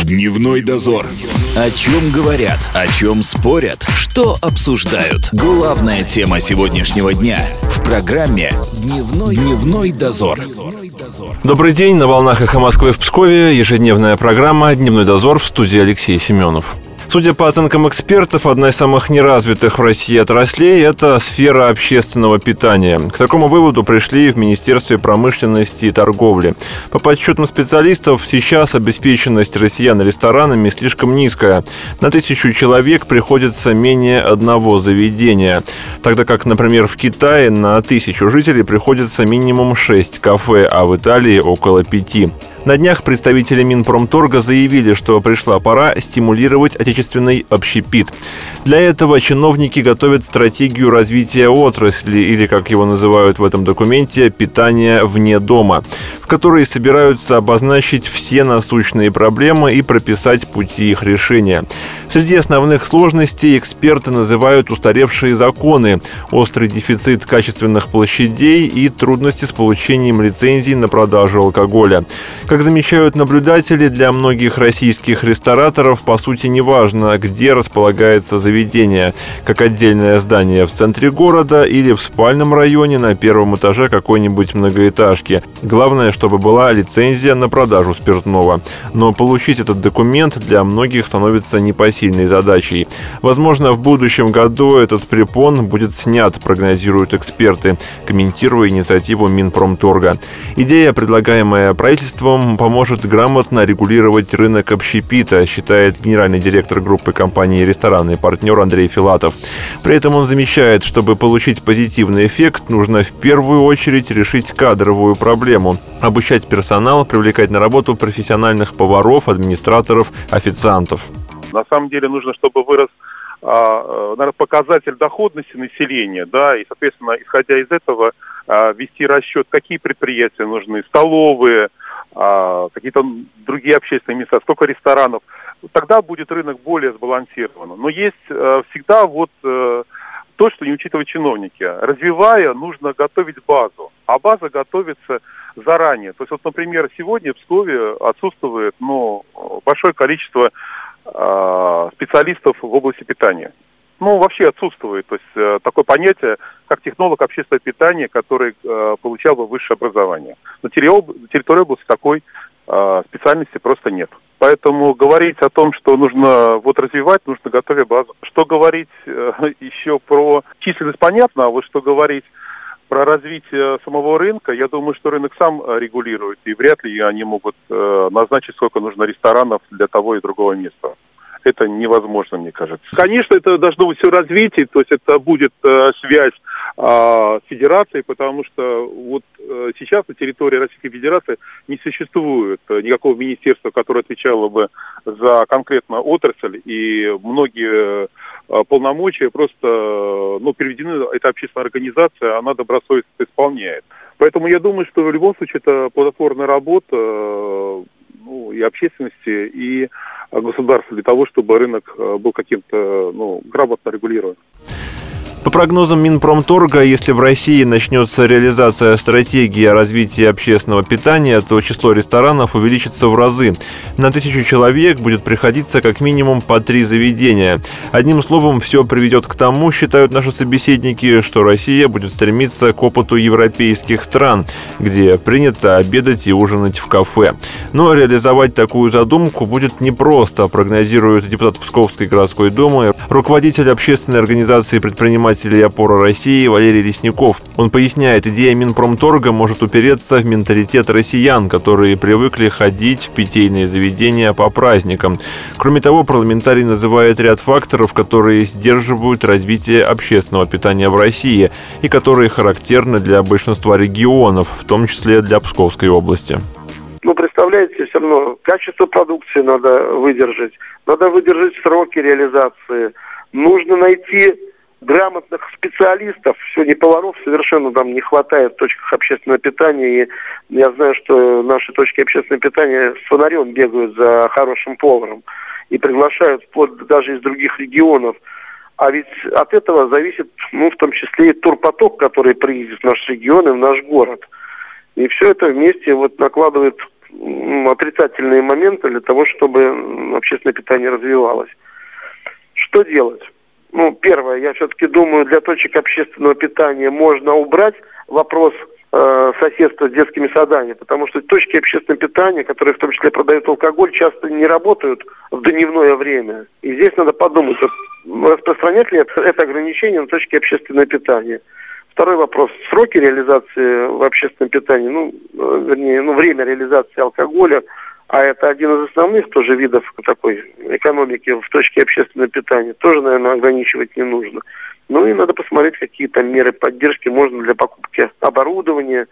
Дневной дозор. О чем говорят, о чем спорят, что обсуждают. Главная тема сегодняшнего дня в программе «Дневной дозор». Добрый день, на волнах «Эхо Москвы» в Пскове. Ежедневная программа «Дневной дозор», в студии Алексей Семенов. Судя по оценкам экспертов, одна из самых неразвитых в России отраслей – это сфера общественного питания. К такому выводу пришли в Министерстве промышленности и торговли. По подсчетам специалистов, сейчас обеспеченность россиян ресторанами слишком низкая. На 1000 человек приходится менее одного заведения. Тогда как, например, в Китае на 1000 жителей приходится минимум 6 кафе, а в Италии около 5. На днях представители Минпромторга заявили, что пришла пора стимулировать отечественный общепит. Для этого чиновники готовят стратегию развития отрасли, или, как его называют в этом документе, питания вне дома, в которой собираются обозначить все насущные проблемы и прописать пути их решения. Среди основных сложностей эксперты называют устаревшие законы, острый дефицит качественных площадей и трудности с получением лицензий на продажу алкоголя. Как замечают наблюдатели, для многих российских рестораторов по сути не важно, где располагается заведение, как отдельное здание в центре города или в спальном районе на первом этаже какой-нибудь многоэтажки. Главное, чтобы была лицензия на продажу спиртного. Но получить этот документ для многих становится непосильной задачей. Возможно, в будущем году этот препон будет снят, прогнозируют эксперты, комментируя инициативу Минпромторга. Идея, предлагаемая правительством, поможет грамотно регулировать рынок общепита, считает генеральный директор группы компании «Ресторанный партнер» Андрей Филатов. При этом он замечает, чтобы получить позитивный эффект, нужно в первую очередь решить кадровую проблему, обучать персонал, привлекать на работу профессиональных поваров, администраторов, официантов. На самом деле нужно, чтобы вырос показатель доходности населения, да, и, соответственно, исходя из этого, вести расчет, какие предприятия нужны, столовые, какие-то другие общественные места, сколько ресторанов. Тогда будет рынок более сбалансирован. Но есть всегда то, что не учитывают чиновники. Развивая, нужно готовить базу. А база готовится заранее. То есть, например, сегодня в Пскове отсутствует большое количество специалистов в области питания. Вообще отсутствует. То есть такое понятие, как технолог общественного питания, который получал бы высшее образование. На территории области такой специальности просто нет. Поэтому говорить о том, что нужно развивать, нужно готовить базу. Что говорить еще про численность, понятно, а что говорить про развитие самого рынка, я думаю, что рынок сам регулирует, и вряд ли они могут назначить, сколько нужно ресторанов для того и другого места. Это невозможно, мне кажется. Конечно, это должно быть все развитие, то есть это будет связь с федерацией, потому что сейчас на территории Российской Федерации не существует никакого министерства, которое отвечало бы за конкретную отрасль, и многие полномочия просто переведены, эта общественная организация, она добросовестно исполняет. Поэтому я думаю, что в любом случае это плодотворная работа и общественности, и государства для того, чтобы рынок был каким-то грамотно регулирован. По прогнозам Минпромторга, если в России начнется реализация стратегии о развитии общественного питания, то число ресторанов увеличится в разы. На 1000 человек будет приходиться как минимум по 3 заведения. Одним словом, все приведет к тому, считают наши собеседники, что Россия будет стремиться к опыту европейских стран, где принято обедать и ужинать в кафе. Но реализовать такую задумку будет непросто, прогнозирует депутат Псковской городской думы, руководитель общественной организации предпринимателей «Опора России» Валерий Лесников. Он поясняет, идея Минпромторга может упереться в менталитет россиян, которые привыкли ходить в питейные заведения по праздникам. Кроме того, парламентарий называет ряд факторов, которые сдерживают развитие общественного питания в России и которые характерны для большинства регионов, в том числе для Псковской области. Представляете, все равно качество продукции надо выдержать сроки реализации, нужно найти грамотных специалистов. Сегодня поваров совершенно не хватает в точках общественного питания. И я знаю, что наши точки общественного питания с фонарем бегают за хорошим поваром и приглашают даже из других регионов. А ведь от этого зависит, в том числе и турпоток, который приедет в наш регион и в наш город. И все это вместе накладывает отрицательные моменты для того, чтобы общественное питание развивалось. Что делать? Первое, я все-таки думаю, для точек общественного питания можно убрать вопрос соседства с детскими садами, потому что точки общественного питания, которые в том числе продают алкоголь, часто не работают в дневное время. И здесь надо подумать, распространять ли это ограничение на точки общественного питания. Второй вопрос. Сроки реализации в общественном питании, время реализации алкоголя, а это один из основных тоже видов такой экономики в точке общественного питания, тоже, наверное, ограничивать не нужно. И надо посмотреть, какие там меры поддержки можно для покупки оборудования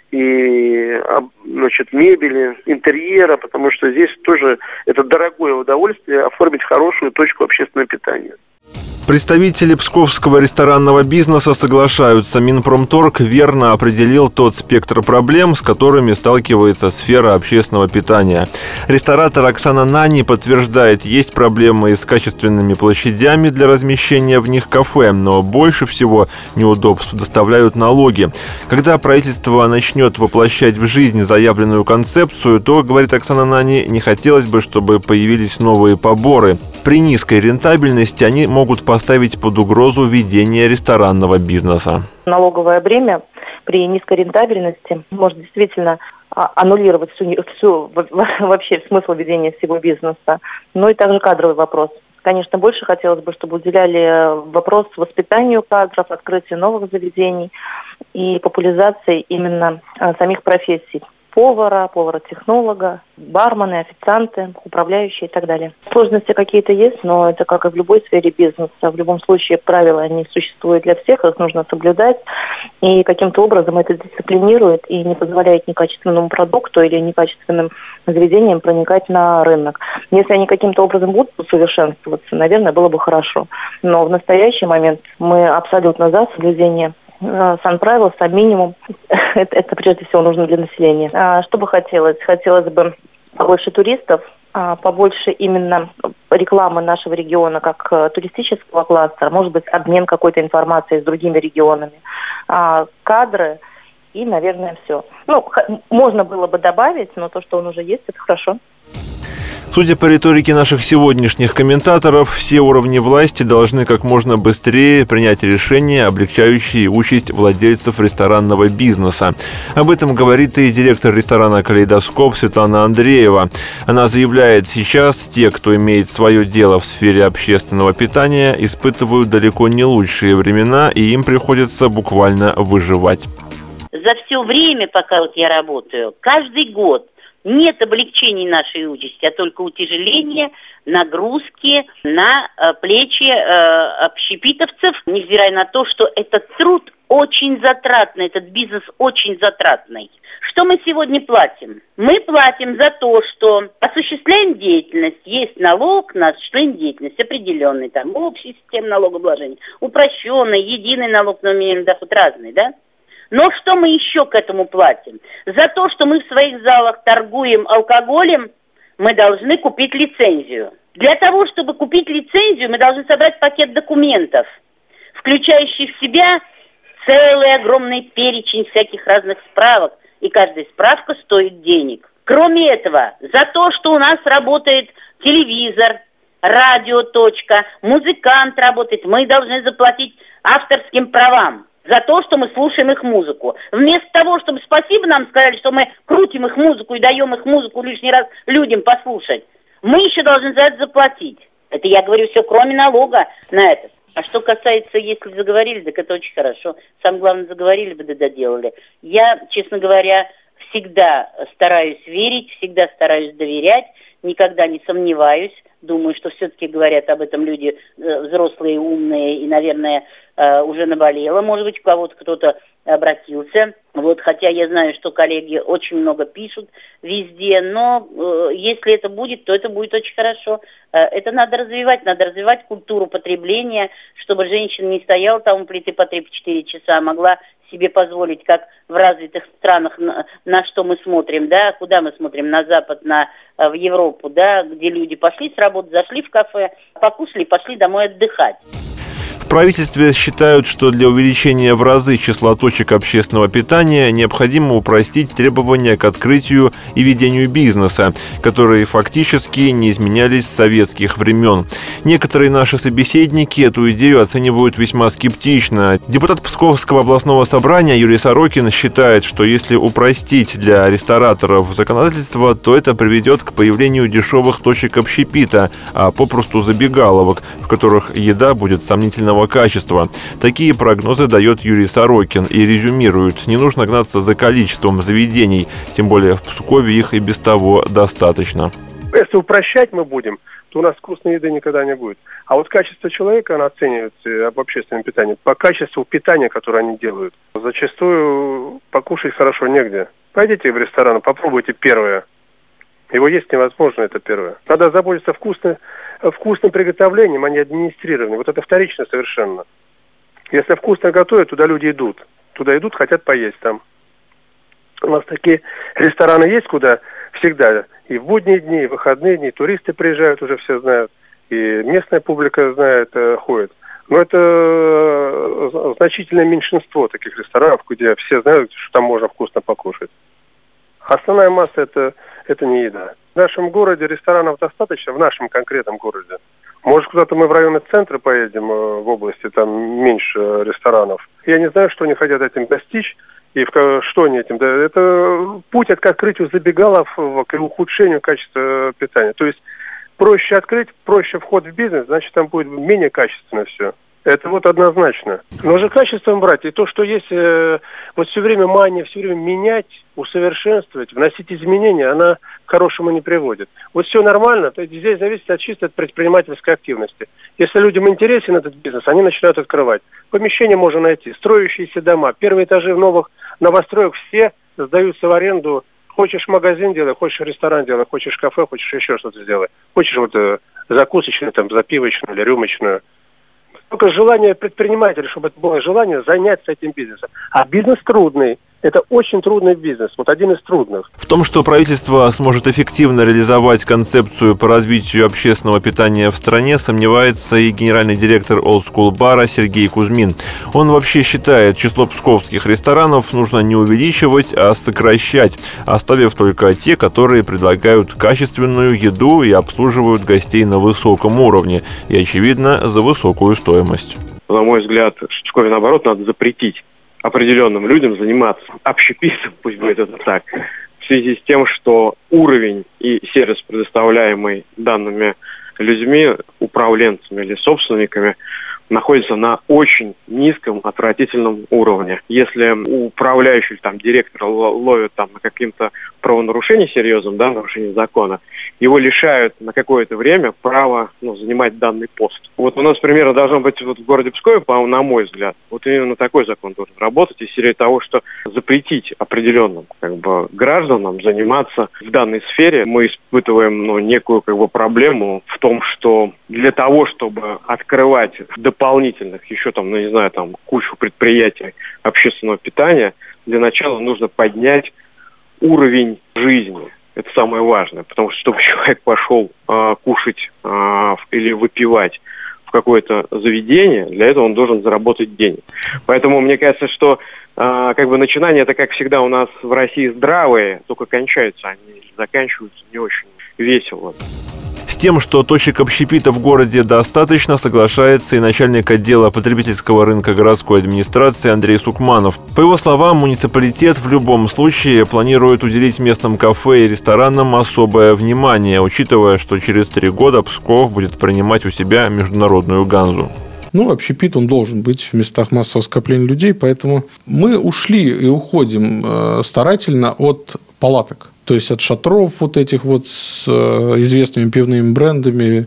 и, мебели, интерьера, потому что здесь тоже это дорогое удовольствие оформить хорошую точку общественного питания. Представители псковского ресторанного бизнеса соглашаются. Минпромторг верно определил тот спектр проблем, с которыми сталкивается сфера общественного питания. Ресторатор Оксана Нани подтверждает, есть проблемы и с качественными площадями для размещения в них кафе, но больше всего неудобств доставляют налоги. Когда правительство начнет воплощать в жизнь заявленную концепцию, то, говорит Оксана Нани, не хотелось бы, чтобы появились новые поборы. При низкой рентабельности они могут поставить под угрозу ведение ресторанного бизнеса. Налоговое бремя при низкой рентабельности может действительно аннулировать всю вообще смысл ведения всего бизнеса. И также кадровый вопрос. Конечно, больше хотелось бы, чтобы уделяли вопрос воспитанию кадров, открытию новых заведений и популяризации именно самих профессий. Повара-технолога, бармены, официанты, управляющие и так далее. Сложности какие-то есть, но это как и в любой сфере бизнеса. В любом случае правила не существуют для всех, их нужно соблюдать. И каким-то образом это дисциплинирует и не позволяет некачественному продукту или некачественным заведениям проникать на рынок. Если они каким-то образом будут усовершенствоваться, наверное, было бы хорошо. Но в настоящий момент мы абсолютно за соблюдение санправил, сам минимум. Это прежде всего нужно для населения. Что бы хотелось? Хотелось бы побольше туристов, побольше именно рекламы нашего региона как туристического кластера, может быть, обмен какой-то информацией с другими регионами, кадры и, наверное, все. Можно было бы добавить, но то, что он уже есть, это хорошо. Судя по риторике наших сегодняшних комментаторов, все уровни власти должны как можно быстрее принять решения, облегчающие участь владельцев ресторанного бизнеса. Об этом говорит и директор ресторана «Калейдоскоп» Светлана Андреева. Она заявляет, сейчас те, кто имеет свое дело в сфере общественного питания, испытывают далеко не лучшие времена, и им приходится буквально выживать. За все время, пока я работаю, каждый год нет облегчений нашей участи, а только утяжеления, нагрузки на плечи общепитовцев, невзирая на то, что этот труд очень затратный, этот бизнес очень затратный. Что мы сегодня платим? Мы платим за то, что осуществляем деятельность, есть налог на осуществление деятельности определенный, там общая система налогообложения, упрощенный, единый налог на минимальный доход, разный, да? Но что мы еще к этому платим? За то, что мы в своих залах торгуем алкоголем, мы должны купить лицензию. Для того, чтобы купить лицензию, мы должны собрать пакет документов, включающий в себя целый огромный перечень всяких разных справок. И каждая справка стоит денег. Кроме этого, за то, что у нас работает телевизор, радиоточка, музыкант работает, мы должны заплатить авторским правам. За то, что мы слушаем их музыку. Вместо того, чтобы спасибо нам сказали, что мы крутим их музыку и даем их музыку лишний раз людям послушать, мы еще должны за это заплатить. Это я говорю все, кроме налога на это. А что касается, если заговорили, так это очень хорошо. Самое главное, заговорили бы, да доделали. Я, честно говоря, всегда стараюсь верить, всегда стараюсь доверять, никогда не сомневаюсь. Думаю, что все-таки говорят об этом люди взрослые, умные и, наверное, уже наболело. Может быть, у кого-то кто-то обратился. Хотя я знаю, что коллеги очень много пишут везде, но если это будет, то это будет очень хорошо. Это надо развивать культуру потребления, чтобы женщина не стояла там у плиты по 3-4 часа, а могла себе позволить, как в развитых странах, на что мы смотрим, да, куда мы смотрим, на Запад, в Европу, да, где люди пошли с работы, зашли в кафе, покушали, пошли домой отдыхать. В правительстве считают, что для увеличения в разы числа точек общественного питания необходимо упростить требования к открытию и ведению бизнеса, которые фактически не изменялись с советских времен. Некоторые наши собеседники эту идею оценивают весьма скептично. Депутат Псковского областного собрания Юрий Сорокин считает, что если упростить для рестораторов законодательство, то это приведет к появлению дешевых точек общепита, а попросту забегаловок, в которых еда будет сомнительного качества. Такие прогнозы дает Юрий Сорокин и резюмирует: не нужно гнаться за количеством заведений, тем более в Пскове их и без того достаточно. Если упрощать мы будем, то у нас вкусной еды никогда не будет. А вот качество человека, оно оценивается об общественном питании по качеству питания, которое они делают. Зачастую покушать хорошо негде. Пойдите в ресторан, попробуйте первое. Его есть невозможно, это первое. Надо заботиться вкусным приготовлением, а не администрированием. Вот это вторично совершенно. Если вкусно готовят, туда люди идут. Туда идут, хотят поесть там. У нас такие рестораны есть, куда всегда и в будние дни, и в выходные дни туристы приезжают, уже все знают, и местная публика знает, ходит. Но это значительное меньшинство таких ресторанов, где все знают, что там можно вкусно покушать. Основная масса это не еда. В нашем городе ресторанов достаточно, в нашем конкретном городе. Может, куда-то мы в районный центр поедем в области, там меньше ресторанов. Я не знаю, что они хотят этим достичь. И что они этим? Да, это путь к открытию забегалов, к ухудшению качества питания. То есть проще открыть, проще вход в бизнес, значит там будет менее качественно все. Это вот однозначно. Но же качеством брать. И то, что есть вот все время мания, все время менять, усовершенствовать, вносить изменения, она к хорошему не приводит. Вот все нормально, то здесь зависит от чисто от предпринимательской активности. Если людям интересен этот бизнес, они начинают открывать. Помещение можно найти, строящиеся дома, первые этажи в новых новостроек все сдаются в аренду. Хочешь магазин делай, хочешь ресторан делай, хочешь кафе, хочешь еще что-то сделай. Хочешь вот закусочную, там, запивочную или рюмочную. Только желание предпринимателя, чтобы это было желание заняться этим бизнесом. А бизнес трудный. Это очень трудный бизнес, вот один из трудных. В том, что правительство сможет эффективно реализовать концепцию по развитию общественного питания в стране, сомневается и генеральный директор Old School Bar Сергей Кузьмин. Он вообще считает, число псковских ресторанов нужно не увеличивать, а сокращать, оставив только те, которые предлагают качественную еду и обслуживают гостей на высоком уровне и, очевидно, за высокую стоимость. На мой взгляд, в Пскове, наоборот, надо запретить определенным людям заниматься общепитом, пусть будет это так, в связи с тем, что уровень и сервис, предоставляемый данными людьми, управленцами или собственниками, находится на очень низком, отвратительном уровне. Если управляющий там директора ловят там на каким-то правонарушении серьезном, да, нарушении закона, его лишают на какое-то время права занимать данный пост. Вот у нас примерно должно быть вот в городе Пскове, на мой взгляд, вот именно такой закон должен работать, из серии того, что запретить определенным гражданам заниматься в данной сфере. Мы испытываем некую проблему в том, что для того, чтобы открывать дополнительных еще кучу предприятий общественного питания, для начала нужно поднять уровень жизни. Это самое важное, потому что чтобы человек пошел кушать или выпивать в какое-то заведение, для этого он должен заработать денег. Поэтому мне кажется, что начинания, это, как всегда, у нас в России здравые, только кончаются они, заканчиваются не очень весело. С тем, что точек общепита в городе достаточно, соглашается и начальник отдела потребительского рынка городской администрации Андрей Сукманов. По его словам, муниципалитет в любом случае планирует уделить местным кафе и ресторанам особое внимание, учитывая, что через 3 года Псков будет принимать у себя международную ганзу. Общепит, он должен быть в местах массового скопления людей, поэтому мы ушли и уходим старательно от палаток. То есть от шатров вот этих вот с известными пивными брендами.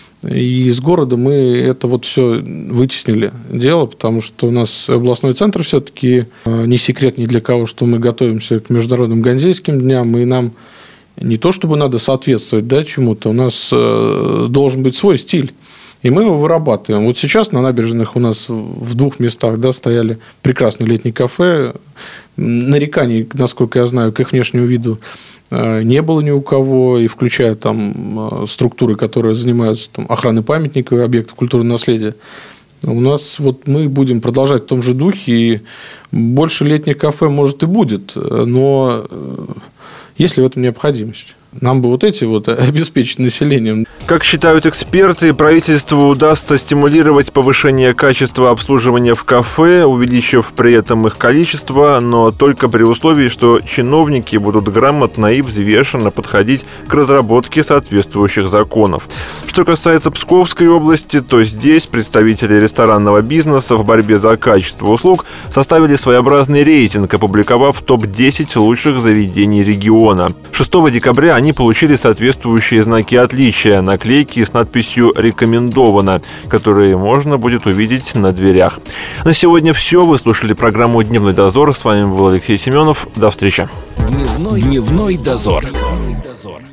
И из города мы это вот все вытеснили дело, потому что у нас областной центр все-таки не секрет ни для кого, что мы готовимся к международным ганзейским дням, и нам не то чтобы надо соответствовать чему-то, у нас должен быть свой стиль. И мы его вырабатываем. Вот сейчас на набережных у нас в 2 местах стояли прекрасные летние кафе. Нареканий, насколько я знаю, к их внешнему виду не было ни у кого. И включая там структуры, которые занимаются охраной памятников и объектов культурного наследия. У нас вот мы будем продолжать в том же духе, и больше летних кафе, может, и будет, но есть ли в этом необходимость? Нам бы вот эти вот обеспечить населением. Как считают эксперты, правительству удастся стимулировать повышение качества обслуживания в кафе, увеличив при этом их количество, но только при условии, что чиновники будут грамотно и взвешенно подходить к разработке соответствующих законов. Что касается Псковской области, то здесь представители ресторанного бизнеса в борьбе за качество услуг составили своеобразный рейтинг, опубликовав топ-10 лучших заведений региона. 6 декабря они получили соответствующие знаки отличия, наклейки с надписью «Рекомендовано», которые можно будет увидеть на дверях. На сегодня все. Вы слушали программу «Дневной дозор». С вами был Алексей Семенов. До встречи. Дневной дозор.